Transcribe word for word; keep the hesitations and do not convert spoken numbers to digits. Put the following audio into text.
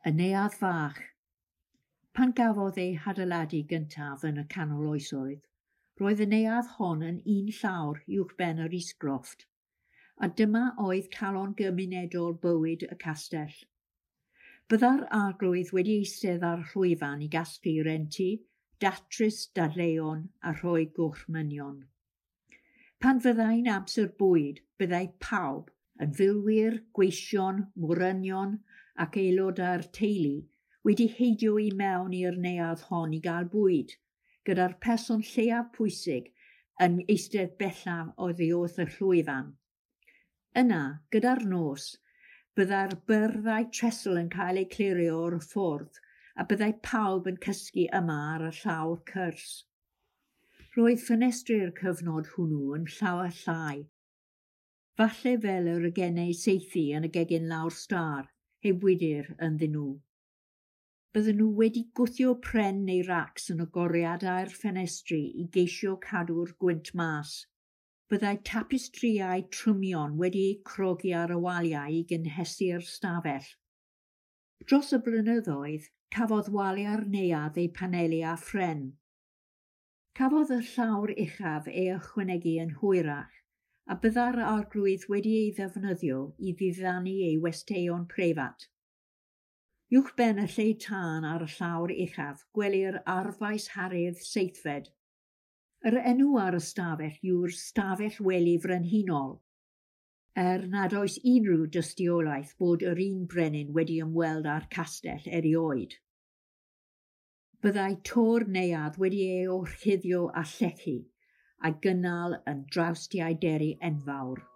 Y neuadd fach. Pan gafodd ei hadeiladu gyntaf yn y canol oesoedd, roedd y neuadd hon yn un llawr uwchben yr isgrofft, a dyma oedd calon gymunedol bywyd y castell. Bydda'r arglwydd wedi eistedd ar llwyfan i gasglu renti, datrys dadleuon a rhoi gwrthmynion. Pan fyddai'n amser bwyd, byddai pawb yn filwyr, gweision, morynion ac aelod â'r teulu wedi heidio i mewn i'r neuadd hon i gael bwyd, gyda'r person lleiaf pwysig yn eistedd bellaf oddi wrth y llwyfan. Yna, gyda'r nos, byddai'r byrddau tresl yn cael eu clirio o'r ffordd a byddai pawb yn cysgu yma ar y llawr cwrs. Roedd ffenestri'r cyfnod hwnnw yn llawer llai, falle fel yr ygenau seithi yn y gegin lawr star, heb wydr ynddyn nhw. Bydden nhw wedi gwthio pren neu racs yn agoriadau'r ffenestri i geisio cadw'r gwynt mas. Byddai tapistriau trymion wedi eu crogi ar y waliau i gynhesu'r stafell. Dros y blynyddoedd, cafodd waliau'r neuadd eu panelu â ffren. Cafodd y llawr uchaf ei ychwanegu yn hwyrach, a bydda'r arglwydd wedi ei ddefnyddio i ddiddannu ei westeion preifat. Uwchben y lle tân ar y llawr uchaf, gwelir arfais Haredd Seithfed. Yr enw ar y stafell yw'r stafell wely frenhinol, er nad oes unrhyw dystiolaeth bod yr un brenin wedi ymweld â'r castell erioed. Byddai tor neuadd wedi ei orchuddio a llechu, a'i gynnal yn drawstiau deri enfawr.